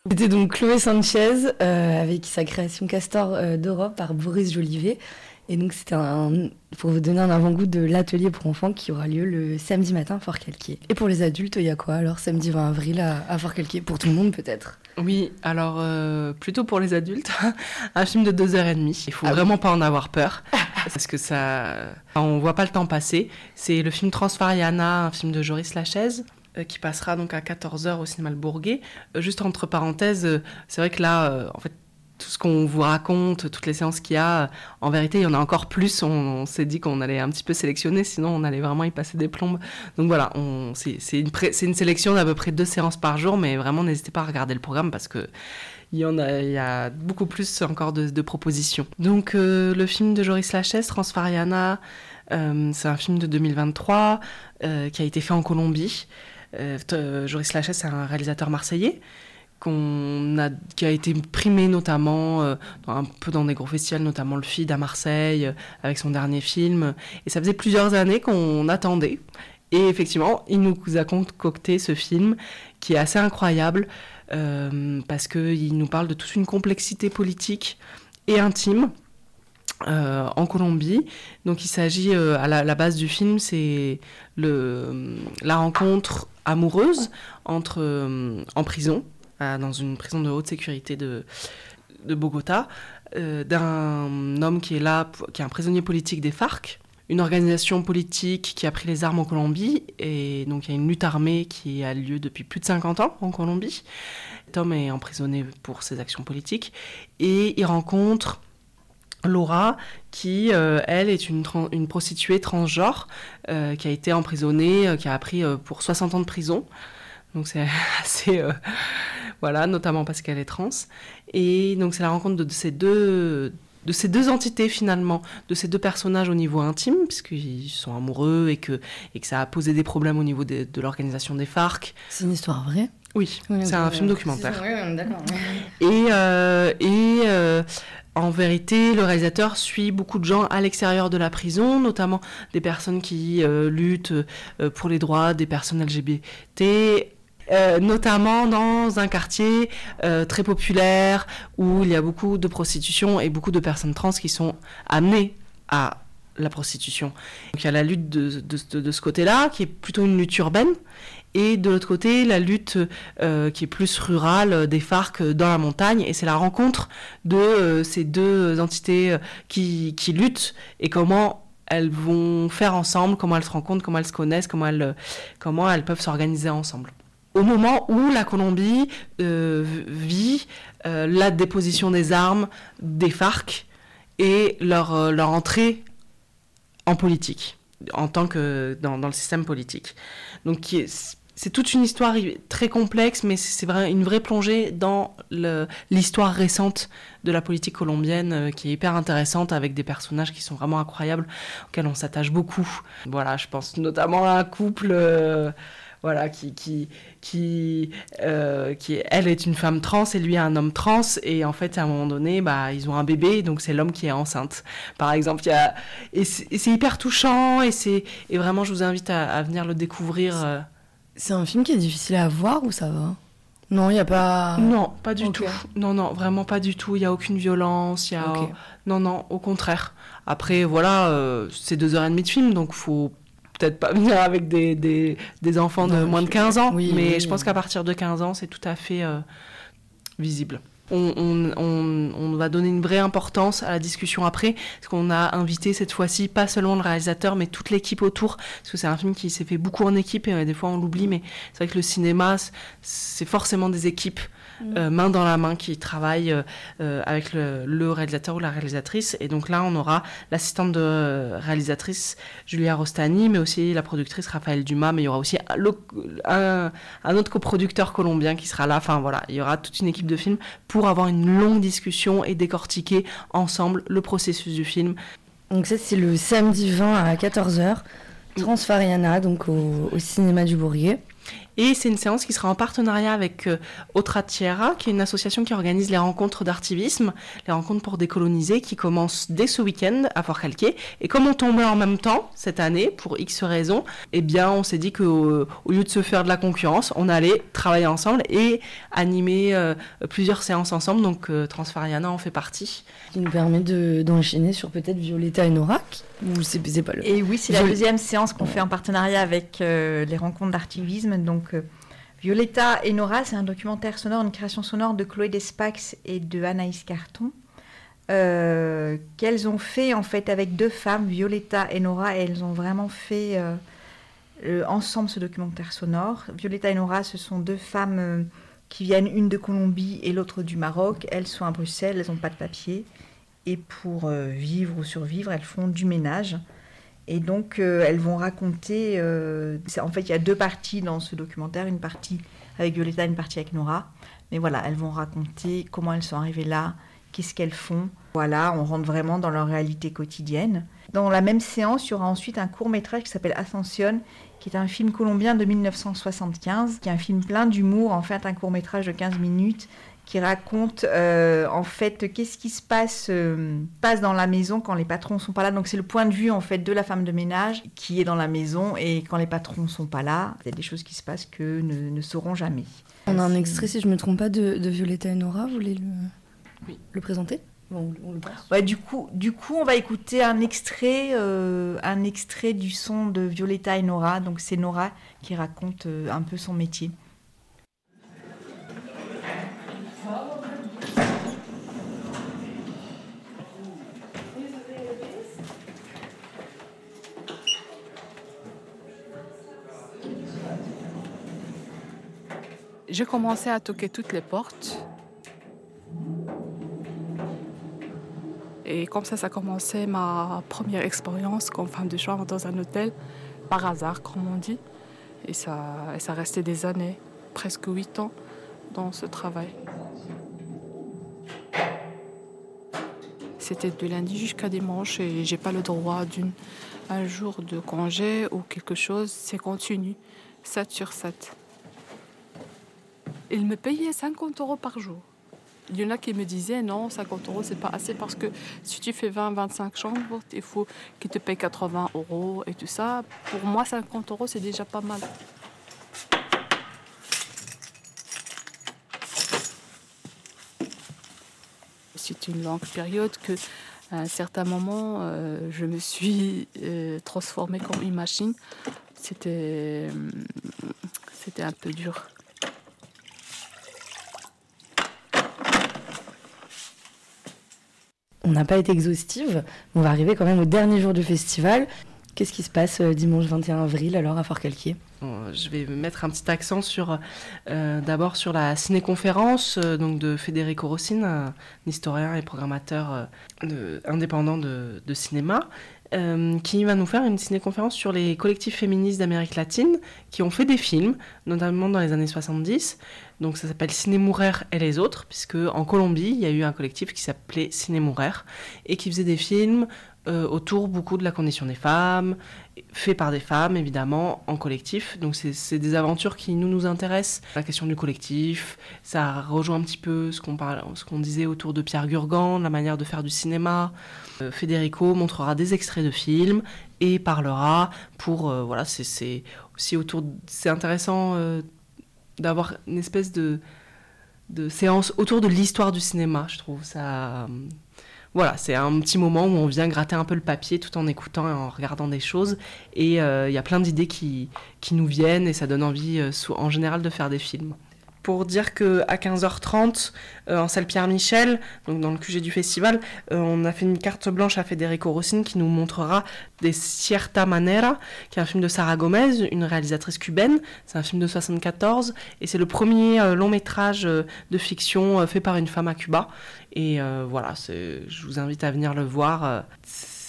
C'était donc Chloé Sanchez euh, avec sa création Castor euh, d'Europe par Boris Jolivet. Et donc c'était un, pour vous donner un avant-goût de l'atelier pour enfants qui aura lieu le samedi matin à Forcalquier. Et pour les adultes, il y a quoi alors samedi vingt avril à, à Forcalquier? Pour tout le monde peut-être? Oui, alors euh, plutôt pour les adultes, un film de deux heures trente. Il faut Ah vraiment oui. pas en avoir peur, parce que ça, on voit pas le temps passer. C'est le film Transfariana, un film de Joris Lachaise, euh, qui passera donc à quatorze heures au cinéma Le Bourguet. Euh, juste entre parenthèses, euh, c'est vrai que là, euh, en fait, tout ce qu'on vous raconte, toutes les séances qu'il y a, en vérité, il y en a encore plus. On, on s'est dit qu'on allait un petit peu sélectionner, sinon on allait vraiment y passer des plombes. Donc voilà, on, c'est, c'est, une pré, c'est une sélection d'à peu près deux séances par jour, mais vraiment n'hésitez pas à regarder le programme parce que il y en a, il y a beaucoup plus encore de, de propositions. Donc euh, le film de Joris Lachaise, Transfariana, euh, c'est un film de deux mille vingt-trois euh, qui a été fait en Colombie. Euh, Joris Lachaise, c'est un réalisateur marseillais. Qu'on a, qui a été primé notamment euh, un peu dans des gros festivals, notamment le F I D à Marseille, euh, avec son dernier film. Et ça faisait plusieurs années qu'on attendait. Et effectivement, il nous a concocté ce film qui est assez incroyable euh, parce qu'il nous parle de toute une complexité politique et intime euh, en Colombie. Donc il s'agit, euh, à la, la base du film, c'est le, la rencontre amoureuse entre, euh, en prison, dans une prison de haute sécurité de, de Bogota, euh, d'un homme qui est là, qui est un prisonnier politique des FARC, une organisation politique qui a pris les armes en Colombie, et donc il y a une lutte armée qui a lieu depuis plus de cinquante ans en Colombie. Cet homme est emprisonné pour ses actions politiques, et il rencontre Laura, qui, euh, elle, est une, trans- une prostituée transgenre, euh, qui a été emprisonnée, euh, qui a pris euh, pour soixante ans de prison. Donc c'est assez... Euh, voilà, notamment parce qu'elle est trans. Et donc c'est la rencontre de, de, ces deux, de ces deux entités, finalement, de ces deux personnages au niveau intime, puisqu'ils sont amoureux et que, et que ça a posé des problèmes au niveau de, de l'organisation des FARC. C'est une histoire vraie? Oui, oui c'est un film documentaire. Oui, d'accord. Et... Euh, et euh, en vérité, le réalisateur suit beaucoup de gens à l'extérieur de la prison, notamment des personnes qui euh, luttent euh, pour les droits des personnes L G B T, euh, notamment dans un quartier euh, très populaire où il y a beaucoup de prostitution et beaucoup de personnes trans qui sont amenées à la prostitution. Donc il y a la lutte de, de, de, de ce côté-là, qui est plutôt une lutte urbaine, et de l'autre côté, la lutte euh, qui est plus rurale des FARC dans la montagne, et c'est la rencontre de euh, ces deux entités euh, qui, qui luttent, et comment elles vont faire ensemble, comment elles se rencontrent, comment elles se connaissent, comment elles, comment elles peuvent s'organiser ensemble. Au moment où la Colombie euh, vit euh, la déposition des armes des FARC et leur, euh, leur entrée en politique, en tant que dans, dans le système politique. Donc c'est toute une histoire très complexe, mais c'est vrai, une vraie plongée dans le, l'histoire récente de la politique colombienne euh, qui est hyper intéressante, avec des personnages qui sont vraiment incroyables, auxquels on s'attache beaucoup. Voilà, je pense notamment à un couple... Euh, Voilà, qui, qui, qui, euh, qui, elle est une femme trans et lui est un homme trans, et en fait à un moment donné, bah, ils ont un bébé, donc c'est l'homme qui est enceinte, par exemple. Il y a, et, c'est, et c'est hyper touchant, et, c'est, et vraiment je vous invite à, à venir le découvrir. C'est un film qui est difficile à voir ou ça va? Non, il n'y a pas... Non, pas du okay. tout. Non, non, vraiment pas du tout. Il n'y a aucune violence. Il y a... okay. Non, non, au contraire. Après, voilà, euh, c'est deux heures et demie de film, donc il faut... peut-être pas venir avec des, des, des enfants de non, moins de quinze ans, oui, mais oui, je pense oui. qu'à partir de quinze ans, c'est tout à fait euh, visible. On, on, on, on va donner une vraie importance à la discussion après, parce qu'on a invité cette fois-ci pas seulement le réalisateur, mais toute l'équipe autour, parce que c'est un film qui s'est fait beaucoup en équipe, et euh, des fois on l'oublie, mais c'est vrai que le cinéma, c'est forcément des équipes Euh, main dans la main qui travaille euh, avec le, le réalisateur ou la réalisatrice. Et donc là, on aura l'assistante de réalisatrice Julia Rostani, mais aussi la productrice Raphaël Dumas, mais il y aura aussi un, un, un autre coproducteur colombien qui sera là. Enfin voilà, il y aura toute une équipe de films pour avoir une longue discussion et décortiquer ensemble le processus du film. Donc ça, c'est le samedi vingt à quatorze heures, Transfariana, donc au, au cinéma du Bourguet. Et c'est une séance qui sera en partenariat avec euh, Otra Tierra, qui est une association qui organise les rencontres d'artivisme, les rencontres pour décoloniser, qui commencent dès ce week-end à Forcalquier. Et comme on tombait en même temps cette année, pour X raisons, eh bien on s'est dit qu'au euh, au lieu de se faire de la concurrence, on allait travailler ensemble et animer euh, plusieurs séances ensemble. Donc euh, Transfariana en fait partie. Qui nous permet de, d'enchaîner sur peut-être Violetta et Nora, ou c'est, c'est pas le... Et oui, c'est la deuxième séance qu'on fait en partenariat avec euh, les rencontres d'artivisme. Donc, euh, Violetta et Nora, c'est un documentaire sonore, une création sonore de Chloé Despax et de Anaïs Carton, euh, qu'elles ont fait en fait avec deux femmes, Violetta et Nora, et elles ont vraiment fait euh, euh, ensemble ce documentaire sonore. Violetta et Nora, ce sont deux femmes euh, qui viennent, une de Colombie et l'autre du Maroc. Elles sont à Bruxelles, elles n'ont pas de papier. Et pour euh, vivre ou survivre, elles font du ménage. Et donc, euh, elles vont raconter... Euh, en fait, il y a deux parties dans ce documentaire. Une partie avec Violetta, une partie avec Nora. Mais voilà, elles vont raconter comment elles sont arrivées là, qu'est-ce qu'elles font. Voilà, on rentre vraiment dans leur réalité quotidienne. Dans la même séance, il y aura ensuite un court-métrage qui s'appelle Ascension, qui est un film colombien de mille neuf cent soixante-quinze, qui est un film plein d'humour, en fait, un court-métrage de quinze minutes, qui raconte euh, en fait qu'est-ce qui se passe, euh, passe dans la maison quand les patrons sont pas là. Donc c'est le point de vue en fait de la femme de ménage qui est dans la maison, et quand les patrons sont pas là, il y a des choses qui se passent que ne, ne sauront jamais. On a un extrait, si je me trompe pas, de, de Violetta et Nora. Vous voulez le, oui. le présenter? Bon, on le passe. Ouais, du coup, du coup, on va écouter un extrait, euh, un extrait du son de Violetta et Nora. Donc c'est Nora qui raconte euh, un peu son métier. J'ai commencé à toquer toutes les portes. Et comme ça, ça a commencé ma première expérience comme femme de chambre dans un hôtel, par hasard, comme on dit. Et ça, et ça restait des années, presque huit ans, dans ce travail. C'était de lundi jusqu'à dimanche et j'ai pas le droit d'un jour de congé ou quelque chose. C'est continu, sept sur sept. Il me payait cinquante euros par jour. Il y en a qui me disaient non, cinquante euros, c'est pas assez parce que si tu fais vingt à vingt-cinq chambres, il faut qu'ils te payent quatre-vingts euros et tout ça. Pour moi, cinquante euros, c'est déjà pas mal. C'est une longue période que, à un certain moment, euh, je me suis euh, transformée comme une machine. C'était, euh, c'était un peu dur. On n'a pas été exhaustive, on va arriver quand même au dernier jour du festival. Qu'est-ce qui se passe euh, dimanche vingt et un avril alors à Forcalquier? Bon, je vais mettre un petit accent sur, euh, d'abord sur la ciné-conférence euh, donc de Federico Rossin, un historien et programmateur euh, de, indépendant de, de cinéma, euh, qui va nous faire une ciné-conférence sur les collectifs féministes d'Amérique latine qui ont fait des films, notamment dans les années soixante-dix. Donc ça s'appelle Ciné Mujer et les autres, puisque en Colombie, il y a eu un collectif qui s'appelait Ciné Mujer et qui faisait des films euh, autour beaucoup de la condition des femmes, faits par des femmes évidemment, en collectif. Donc c'est, c'est des aventures qui nous, nous intéressent. La question du collectif, ça rejoint un petit peu ce qu'on, parle, ce qu'on disait autour de Pierre Gurgan, la manière de faire du cinéma. Euh, Federico montrera des extraits de films et parlera pour... Euh, voilà, c'est, c'est aussi autour... C'est intéressant... Euh, d'avoir une espèce de, de séance autour de l'histoire du cinéma, je trouve. Ça, euh, voilà, c'est un petit moment où on vient gratter un peu le papier tout en écoutant et en regardant des choses. Et il euh, y a plein d'idées qui, qui nous viennent et ça donne envie, euh, sous, en général, de faire des films. Pour dire qu'à quinze heures trente, euh, en salle Pierre-Michel, donc dans le Q G du festival, euh, on a fait une carte blanche à Federico Rossin qui nous montrera De Cierta Manera, qui est un film de Sarah Gomez, une réalisatrice cubaine. C'est un film de soixante-quatorze et c'est le premier euh, long métrage euh, de fiction euh, fait par une femme à Cuba. Et euh, voilà, c'est, je vous invite à venir le voir. Euh,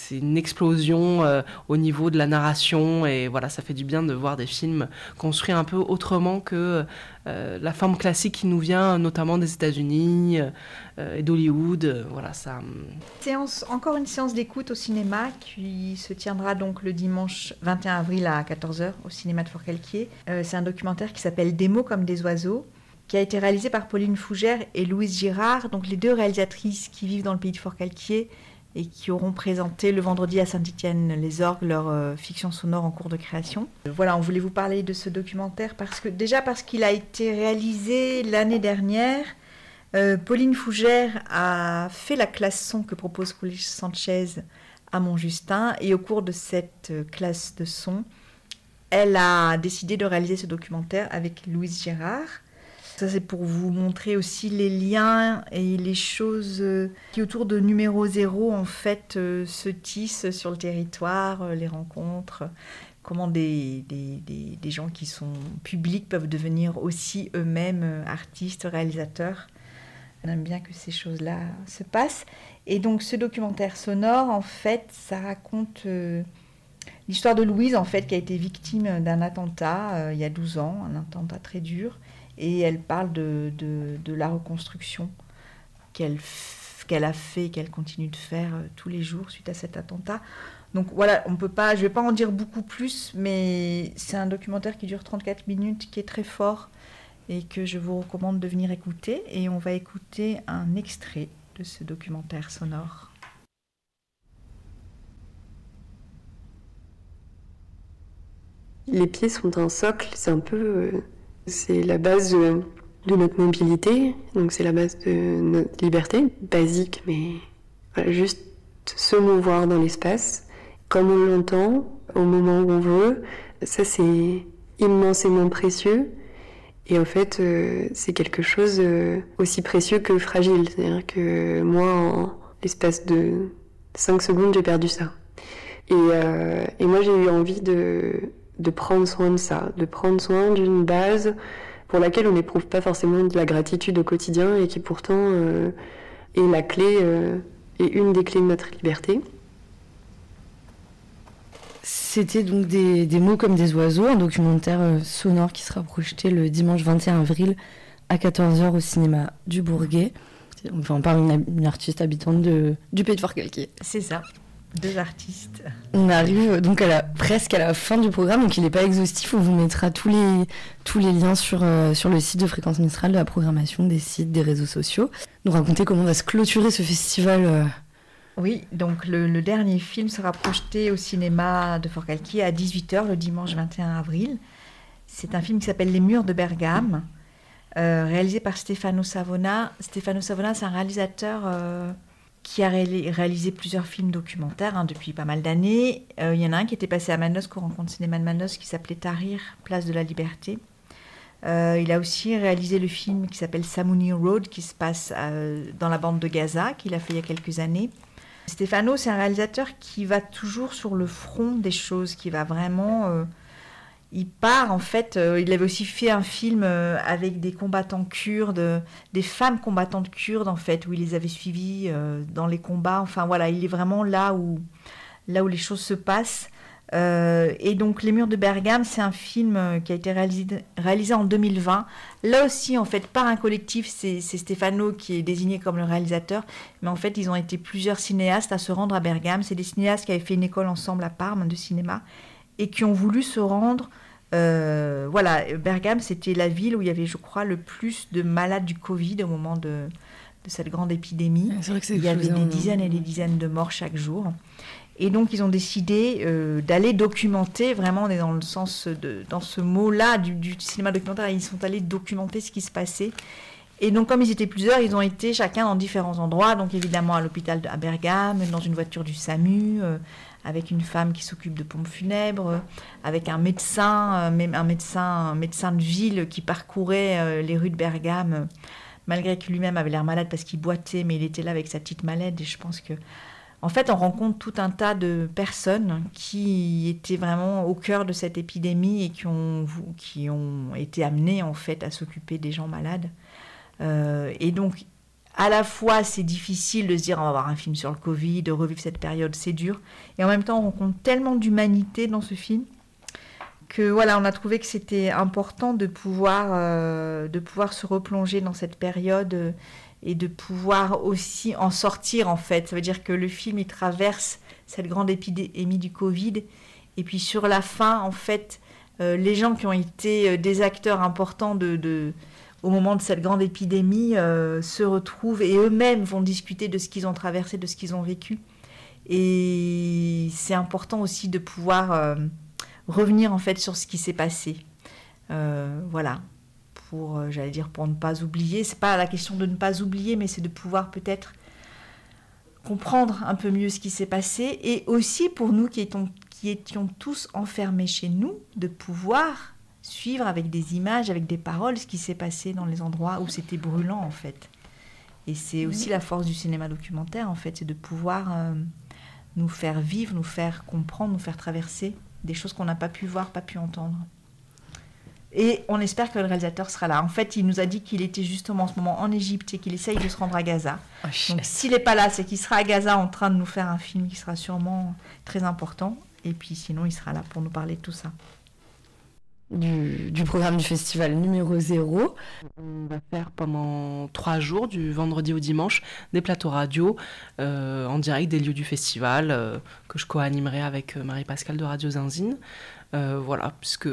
c'est une explosion euh, au niveau de la narration. Et voilà, ça fait du bien de voir des films construits un peu autrement que euh, la forme classique qui nous vient notamment des États-Unis euh, et d'Hollywood. Euh, voilà, ça... Séance, encore une séance d'écoute au cinéma qui se tiendra donc le dimanche vingt et un avril à quatorze heures au cinéma de Forcalquier. Euh, c'est un documentaire qui s'appelle « Des mots comme des oiseaux », qui a été réalisé par Pauline Fougère et Louise Girard, donc les deux réalisatrices qui vivent dans le pays de Forcalquier et qui auront présenté le vendredi à Saint-Étienne-les-Orgues leur euh, fiction sonore en cours de création. Voilà, on voulait vous parler de ce documentaire parce que, déjà parce qu'il a été réalisé l'année dernière. Euh, Pauline Fougère a fait la classe son que propose Collège Sanchez à Montjustin, et au cours de cette classe de son, elle a décidé de réaliser ce documentaire avec Louise Girard. Ça, c'est pour vous montrer aussi les liens et les choses qui, autour de Numéro Zéro, en fait, euh, se tissent sur le territoire, euh, les rencontres, comment des, des, des, des gens qui sont publics peuvent devenir aussi eux-mêmes euh, artistes, réalisateurs. On aime bien que ces choses-là se passent. Et donc, ce documentaire sonore, en fait, ça raconte euh, l'histoire de Louise, en fait, qui a été victime d'un attentat euh, il y a douze ans, un attentat très dur. Et elle parle de, de, de la reconstruction qu'elle, qu'elle a fait, qu'elle continue de faire euh, tous les jours suite à cet attentat. Donc voilà, on peut pas, je ne vais pas en dire beaucoup plus, mais c'est un documentaire qui dure trente-quatre minutes, qui est très fort et que je vous recommande de venir écouter. Et on va écouter un extrait de ce documentaire sonore. Les pieds sont un socle, c'est un peu... Euh... C'est la base de, de notre mobilité, donc c'est la base de notre liberté, basique, mais voilà, juste se mouvoir dans l'espace, comme on l'entend, au moment où on veut. Ça, c'est immensément précieux. Et en fait, euh, c'est quelque chose euh, aussi précieux que fragile. C'est-à-dire que moi, en l'espace de cinq secondes, j'ai perdu ça. Et, euh, et moi, j'ai eu envie de... de prendre soin de ça, de prendre soin d'une base pour laquelle on n'éprouve pas forcément de la gratitude au quotidien et qui pourtant euh, est la clé, euh, est une des clés de notre liberté. C'était donc des, des mots comme des oiseaux, un documentaire euh, sonore qui sera projeté le dimanche vingt et un avril à quatorze heures au cinéma du Bourguet. Enfin, on parle d'une une artiste habitante de, du pays de Forcalquier. C'est ça. Deux artistes. On arrive donc à la, presque à la fin du programme, donc il n'est pas exhaustif. On vous mettra tous les, tous les liens sur, euh, sur le site de Fréquence Mistral, de la programmation, des sites, des réseaux sociaux. Nous raconter comment va se clôturer ce festival. Euh... Oui, donc le, le dernier film sera projeté au cinéma de Forcalquier à dix-huit heures le dimanche vingt et un avril. C'est un film qui s'appelle Les Murs de Bergame, euh, réalisé par Stefano Savona. Stefano Savona, c'est un réalisateur... Euh, qui a ré- réalisé plusieurs films documentaires hein, depuis pas mal d'années. Euh, il y en a un qui était passé à Manosque, au Rencontre Cinéma de Manosque, qui s'appelait Tahrir, Place de la Liberté. Euh, il a aussi réalisé le film qui s'appelle Samuni Road, qui se passe euh, dans la bande de Gaza, qu'il a fait il y a quelques années. Stefano, c'est un réalisateur qui va toujours sur le front des choses, qui va vraiment... Euh, il part, en fait, euh, il avait aussi fait un film euh, avec des combattants kurdes, des femmes combattantes kurdes, en fait, où il les avait suivies euh, dans les combats. Enfin, voilà, il est vraiment là où, là où les choses se passent. Euh, et donc, Les Murs de Bergame, c'est un film euh, qui a été réalisé, réalisé en deux mille vingt. Là aussi, en fait, par un collectif, c'est, c'est Stefano qui est désigné comme le réalisateur. Mais en fait, ils ont été plusieurs cinéastes à se rendre à Bergame. C'est des cinéastes qui avaient fait une école ensemble à Parme de cinéma et qui ont voulu se rendre... Euh, voilà, Bergame, c'était la ville où il y avait, je crois, le plus de malades du Covid au moment de, de cette grande épidémie. C'est vrai que c'est il y avait des dizaines et des dizaines de morts chaque jour. Et donc, ils ont décidé euh, d'aller documenter, vraiment, on est dans le sens, de, dans ce mot-là du, du cinéma documentaire, ils sont allés documenter ce qui se passait. Et donc, comme ils étaient plusieurs, ils ont été chacun dans différents endroits. Donc, évidemment, à l'hôpital à Bergame, dans une voiture du SAMU, euh, avec une femme qui s'occupe de pompes funèbres, avec un médecin, euh, un médecin, un médecin de ville qui parcourait euh, les rues de Bergame, euh, malgré que lui-même avait l'air malade parce qu'il boitait, mais il était là avec sa petite mallette. Et je pense que, en fait, on rencontre tout un tas de personnes qui étaient vraiment au cœur de cette épidémie et qui ont, qui ont été amenées, en fait, à s'occuper des gens malades. Euh, et donc, à la fois, c'est difficile de se dire on va voir un film sur le Covid, de revivre cette période, c'est dur. Et en même temps, on rencontre tellement d'humanité dans ce film que voilà, on a trouvé que c'était important de pouvoir, euh, de pouvoir se replonger dans cette période euh, et de pouvoir aussi en sortir en fait. Ça veut dire que le film, il traverse cette grande épidémie du Covid. Et puis sur la fin, en fait, euh, les gens qui ont été des acteurs importants de... de au moment de cette grande épidémie, euh, se retrouvent et eux-mêmes vont discuter de ce qu'ils ont traversé, de ce qu'ils ont vécu. Et c'est important aussi de pouvoir euh, revenir en fait sur ce qui s'est passé. Euh, voilà, pour, euh, j'allais dire, pour ne pas oublier. C'est pas la question de ne pas oublier, mais c'est de pouvoir peut-être comprendre un peu mieux ce qui s'est passé. Et aussi pour nous qui étions, qui étions tous enfermés chez nous, de pouvoir suivre avec des images, avec des paroles, ce qui s'est passé dans les endroits où c'était brûlant, en fait. Et c'est aussi la force du cinéma documentaire, en fait, c'est de pouvoir euh, nous faire vivre, nous faire comprendre, nous faire traverser des choses qu'on n'a pas pu voir, pas pu entendre. Et on espère que le réalisateur sera là. En fait, il nous a dit qu'il était justement en ce moment en Égypte et qu'il essaye de se rendre à Gaza. Oh, donc s'il n'est pas là, c'est qu'il sera à Gaza en train de nous faire un film qui sera sûrement très important. Et puis sinon, il sera là pour nous parler de tout ça. Du, du programme du festival numéro zéro. On va faire pendant trois jours, du vendredi au dimanche, des plateaux radio euh, en direct des lieux du festival euh, que je co-animerai avec Marie-Pascale de Radio Zinzine. Euh, voilà, puisque...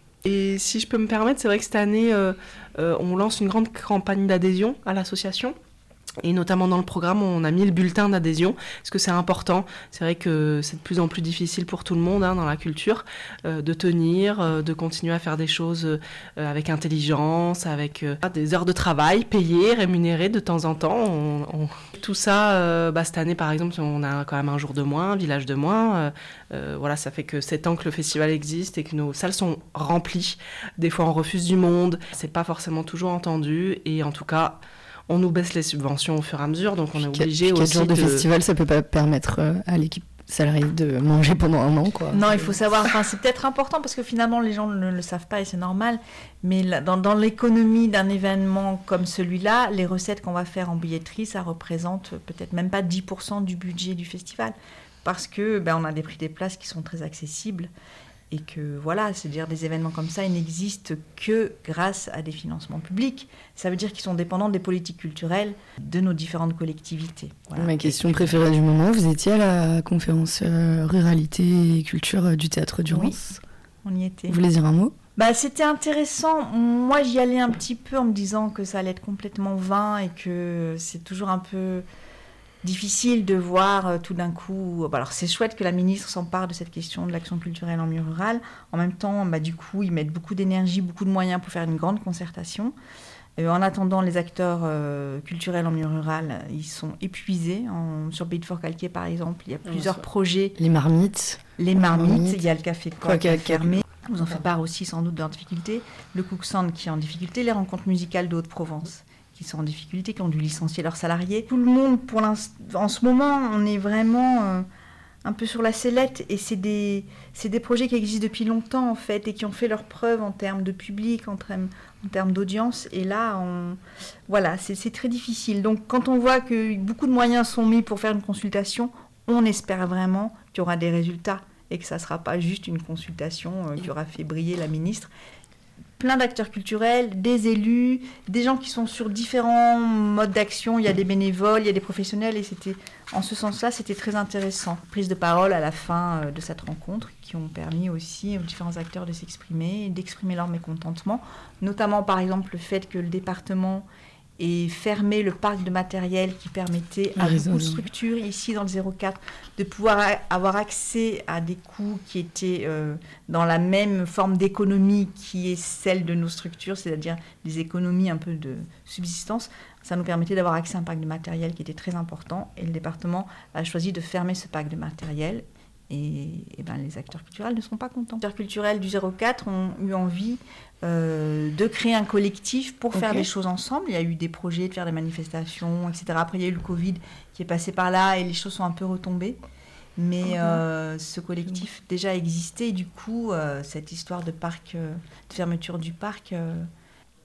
Et si je peux me permettre, c'est vrai que cette année, euh, euh, on lance une grande campagne d'adhésion à l'association. Et notamment dans le programme, on a mis le bulletin d'adhésion, parce que c'est important. C'est vrai que c'est de plus en plus difficile pour tout le monde hein, dans la culture, euh, de tenir, euh, de continuer à faire des choses euh, avec intelligence, avec euh, des heures de travail payées, rémunérées de temps en temps. On, on... Tout ça, euh, bah, cette année par exemple, on a quand même un jour de moins, un village de moins. Euh, euh, voilà, ça fait que sept ans que le festival existe et que nos salles sont remplies. Des fois, on refuse du monde. C'est pas forcément toujours entendu. Et en tout cas... on nous baisse les subventions au fur et à mesure, donc on est obligé aussi quatre jours de, de festival, ça peut pas permettre à l'équipe salariée de manger pendant un an, quoi. Non, il faut savoir, enfin, c'est peut-être important parce que finalement les gens ne le savent pas et c'est normal, mais là, dans, dans l'économie d'un événement comme celui-là, les recettes qu'on va faire en billetterie, ça représente peut-être même pas dix pour cent du budget du festival, parce que ben, on a des prix des places qui sont très accessibles. Et que voilà, c'est-à-dire des événements comme ça, ils n'existent que grâce à des financements publics. Ça veut dire qu'ils sont dépendants des politiques culturelles de nos différentes collectivités. Voilà. Ma question préférée du moment, vous étiez à la conférence euh, Ruralité et Culture du Théâtre du Rance. Oui, on y était. Vous voulez dire un mot ? Bah, c'était intéressant. Moi, j'y allais un petit peu en me disant que ça allait être complètement vain et que c'est toujours un peu... difficile de voir euh, tout d'un coup... Bah, alors c'est chouette que la ministre s'empare de cette question de l'action culturelle en milieu rural. En même temps, bah, du coup, ils mettent beaucoup d'énergie, beaucoup de moyens pour faire une grande concertation. Euh, en attendant, les acteurs euh, culturels en milieu rural, ils sont épuisés. En, sur Pays de Fort-Calquier, par exemple, il y a plusieurs oh, projets. Les marmites. Les marmites, marmites. Il y a le café de Quoi qui est fermé. Vous en fait faites part aussi sans doute de leurs difficultés. Le Cook-Sand qui est en difficulté. Les rencontres musicales de Haute-Provence qui sont en difficulté, qui ont dû licencier leurs salariés. Tout le monde, pour en ce moment, on est vraiment euh, un peu sur la sellette. Et c'est des, c'est des projets qui existent depuis longtemps, en fait, et qui ont fait leurs preuves en termes de public, en termes, en termes d'audience. Et là, on, voilà, c'est, c'est très difficile. Donc, quand on voit que beaucoup de moyens sont mis pour faire une consultation, on espère vraiment qu'il y aura des résultats et que ça ne sera pas juste une consultation euh, qui aura fait briller la ministre. Plein d'acteurs culturels, des élus, des gens qui sont sur différents modes d'action. Il y a des bénévoles, il y a des professionnels, et c'était, en ce sens-là, c'était très intéressant. Prise de parole à la fin de cette rencontre qui ont permis aussi aux différents acteurs de s'exprimer et d'exprimer leur mécontentement, notamment par exemple le fait que le département ait fermé le parc de matériel qui permettait à beaucoup de structures ici dans le zéro quatre de pouvoir a- avoir accès à des coûts qui étaient euh, dans la même forme d'économie qui est celle de nos structures, c'est-à-dire des économies un peu de subsistance. Ça nous permettait d'avoir accès à un parc de matériel qui était très important, et le département a choisi de fermer ce parc de matériel. Et, et ben, les acteurs culturels ne sont pas contents. Les acteurs culturels du zéro quatre ont eu envie euh, de créer un collectif pour okay. faire des choses ensemble. Il y a eu des projets de faire des manifestations, et cetera. Après, il y a eu le Covid qui est passé par là et les choses sont un peu retombées. Mais okay. euh, ce collectif déjà existait, et du coup, euh, cette histoire de parc, euh, de fermeture du parc... Euh,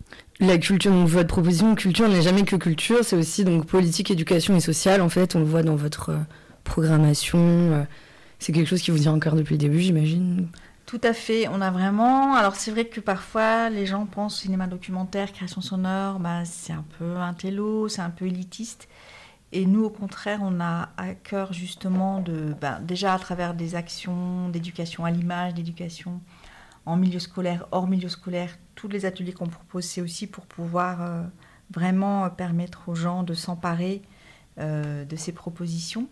La culture, donc votre proposition culture n'est jamais que culture, c'est aussi donc politique, éducation et sociale. En fait, on le voit dans votre euh, programmation. Euh, c'est quelque chose qui vous tient encore depuis le début, j'imagine. Tout à fait. On a vraiment. Alors c'est vrai que parfois les gens pensent cinéma documentaire, création sonore, bah, c'est un peu intello, c'est un peu élitiste. Et nous, au contraire, on a à cœur justement de, bah, déjà à travers des actions d'éducation à l'image, d'éducation en milieu scolaire, hors milieu scolaire, tous les ateliers qu'on propose, c'est aussi pour pouvoir euh, vraiment permettre aux gens de s'emparer euh, de ces propositions.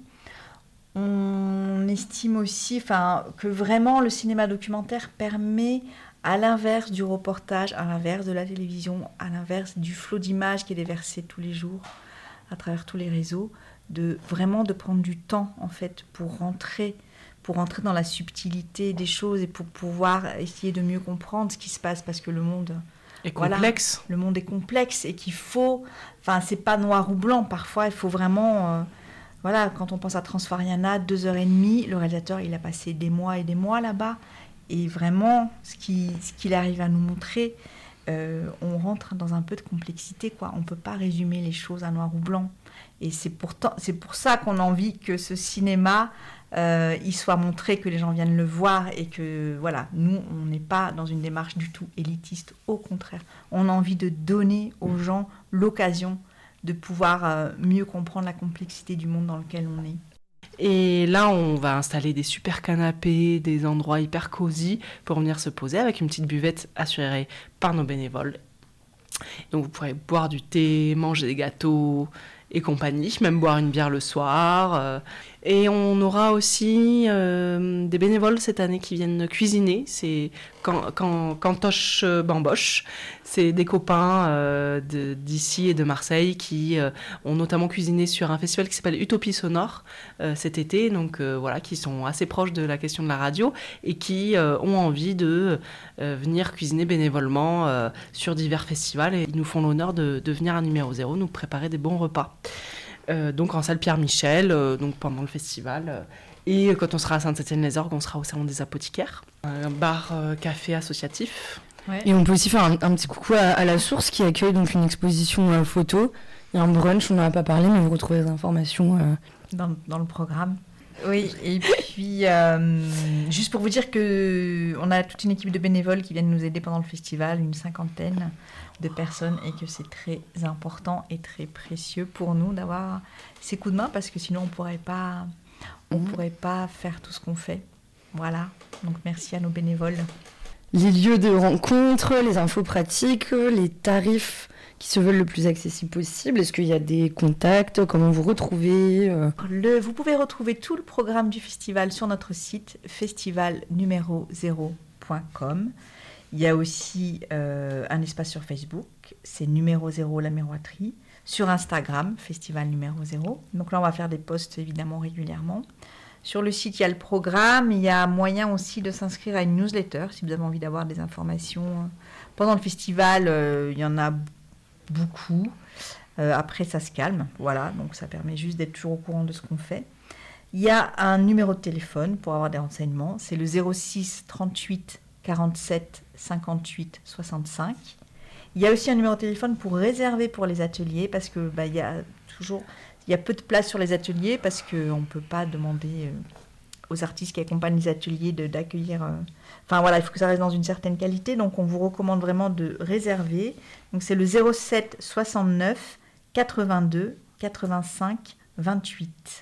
On estime aussi enfin, que vraiment le cinéma documentaire permet, à l'inverse du reportage, à l'inverse de la télévision, à l'inverse du flot d'images qui est déversé tous les jours à travers tous les réseaux, de vraiment de prendre du temps en fait pour rentrer pour rentrer dans la subtilité des choses et pour pouvoir essayer de mieux comprendre ce qui se passe, parce que le monde est complexe. Voilà, le monde est complexe et qu'il faut... Enfin, c'est pas noir ou blanc. Parfois, il faut vraiment... Euh, voilà, quand on pense à Transfariana, deux heures et demie, le réalisateur, il a passé des mois et des mois là-bas. Et vraiment, ce qu'il, ce qu'il arrive à nous montrer, euh, on rentre dans un peu de complexité, quoi. On peut pas résumer les choses à noir ou blanc. Et c'est, pourtant, c'est pour ça qu'on a envie que ce cinéma... Euh, il soit montré, que les gens viennent le voir et que voilà, nous on n'est pas dans une démarche du tout élitiste, au contraire, on a envie de donner aux gens l'occasion de pouvoir euh, mieux comprendre la complexité du monde dans lequel on est. Et là, on va installer des super canapés, des endroits hyper cosy pour venir se poser avec une petite buvette assurée par nos bénévoles. Donc vous pourrez boire du thé, manger des gâteaux et compagnie, même boire une bière le soir. Euh, et on aura aussi euh, des bénévoles cette année qui viennent cuisiner. C'est quand, quand, Cantoche Bamboche. C'est des copains euh, de, d'ici et de Marseille qui euh, ont notamment cuisiné sur un festival qui s'appelle Utopie Sonore euh, cet été. Donc euh, voilà, qui sont assez proches de la question de la radio et qui euh, ont envie de euh, venir cuisiner bénévolement euh, sur divers festivals. Et ils nous font l'honneur de, de venir à Numéro Zéro nous préparer des bons repas. Euh, donc en salle Pierre-Michel, euh, donc pendant le festival. Euh, et quand on sera à Saint-Étienne-les-Orgues, on sera au Salon des Apothicaires. Un bar-café euh, associatif. Ouais. Et on peut aussi faire un, un petit coucou à, à La Source qui accueille donc une exposition euh, photo. Il y a un brunch, on n'en a pas parlé, mais vous retrouvez les informations euh... dans, dans le programme. Oui, et puis euh, juste pour vous dire qu'on a toute une équipe de bénévoles qui viennent nous aider pendant le festival, une cinquantaine de personnes, et que c'est très important et très précieux pour nous d'avoir ces coups de main, parce que sinon on pourrait pas, on pourrait pas faire tout ce qu'on fait. Voilà, donc merci à nos bénévoles. Les lieux de rencontre, les infos pratiques, les tarifs qui se veulent le plus accessible possible. Est-ce qu'il y a des contacts? Comment vous retrouvez euh... le, Vous pouvez retrouver tout le programme du festival sur notre site festival numéro zéro point com. Il y a aussi euh, un espace sur Facebook, c'est Numéro Zéro la miroiterie. Sur Instagram, Festival Numéro Zéro. Donc là, on va faire des posts évidemment régulièrement. Sur le site, il y a le programme. Il y a moyen aussi de s'inscrire à une newsletter si vous avez envie d'avoir des informations. Pendant le festival, euh, il y en a beaucoup. Euh, après, ça se calme. Voilà, donc ça permet juste d'être toujours au courant de ce qu'on fait. Il y a un numéro de téléphone pour avoir des renseignements. C'est le zéro six trente-huit quarante-sept cinquante-huit soixante-cinq. Il y a aussi un numéro de téléphone pour réserver pour les ateliers, parce que bah, il y a toujours il y a peu de place sur les ateliers, parce qu'on ne peut pas demander euh, aux artistes qui accompagnent les ateliers de, d'accueillir... Euh, enfin voilà, il faut que ça reste dans une certaine qualité, donc on vous recommande vraiment de réserver. Donc c'est le zéro sept soixante-neuf quatre-vingt-deux quatre-vingt-cinq vingt-huit.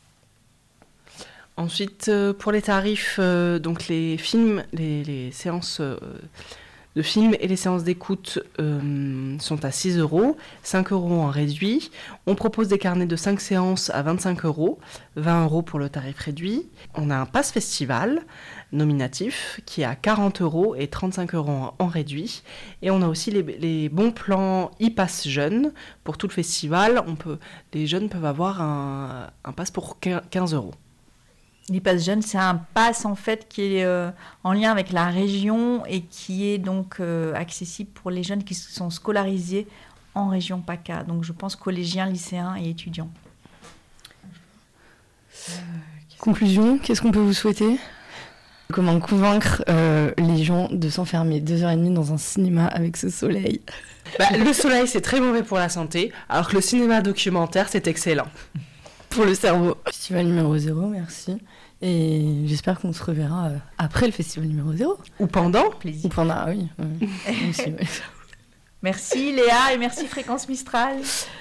Ensuite, euh, pour les tarifs, euh, donc les films, les, les séances euh, de films et les séances d'écoute euh, sont à six euros, cinq euros en réduit. On propose des carnets de cinq séances à vingt-cinq euros, vingt euros pour le tarif réduit. On a un pass festival nominatif qui est à quarante euros et trente-cinq euros en, en réduit. Et on a aussi les, les bons plans e-pass jeunes pour tout le festival. On peut, les jeunes peuvent avoir un, un pass pour quinze euros. L'e-Pass Jeune, c'est un pass en fait qui est euh, en lien avec la région et qui est donc euh, accessible pour les jeunes qui sont scolarisés en région PACA. Donc je pense collégiens, lycéens et étudiants. Euh, Conclusion, qu'est-ce qu'on peut vous souhaiter? Comment convaincre euh, les gens de s'enfermer deux heures trente dans un cinéma avec ce soleil? Bah, le soleil, c'est très mauvais pour la santé, alors que le cinéma documentaire, c'est excellent. Pour le cerveau. Festival numéro zéro, merci. Et j'espère qu'on se reverra euh, après le festival numéro zéro. Ou pendant. Plaisir. Ou pendant, ah oui. Ouais. Aussi, ouais. Merci Léa et merci Fréquence Mistral.